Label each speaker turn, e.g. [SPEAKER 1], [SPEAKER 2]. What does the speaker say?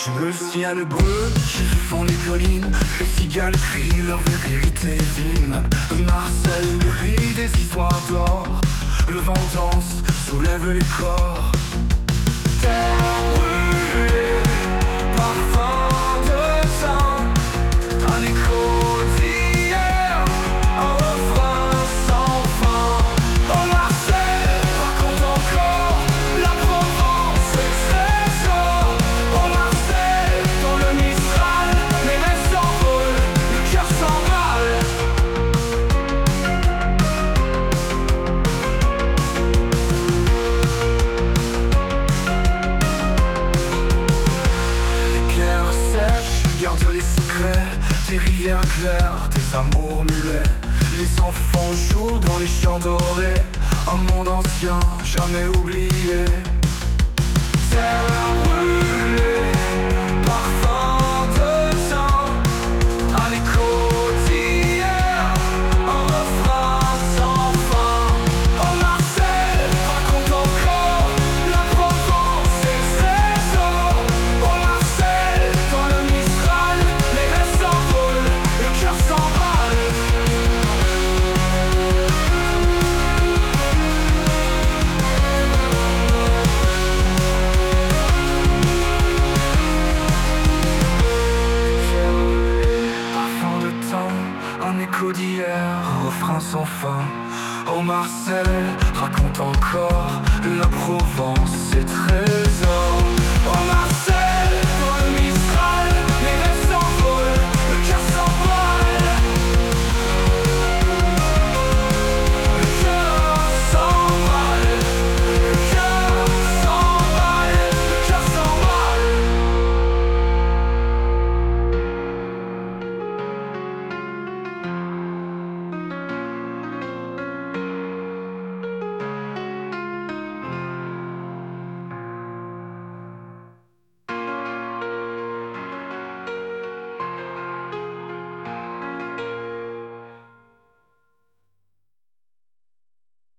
[SPEAKER 1] Le ciel bleu qui font les collines, les cigales crient leur vérité divine. Marcel rit des histoires d'or, le vent danse, soulève les corps. Terre brûlée, parfum de sang, un écho d'hier, un refrain sans fin. Oh Marcel raconte encore la Provence et ses trésors. Oh Marcel dans le Mistral, les rêves s'envolent, le cœur s'emballe. Les guerres sèches gardent les secrets des rivières claires, des amours muets. Les enfants jouent dans les champs dorés, un monde ancien jamais oublié. Terre brûlée, parfum de sang, un écho d'hier, un refrain sans fin. Oh Marcel raconte encore la Provence et ses trésors. Oh Marcel dans le Mistral, les rêves s'envolent, le cœur s'emballe. Parfum de temps, un écho d'hier, refrain sans fin. Oh Marcel raconte encore la Provence et très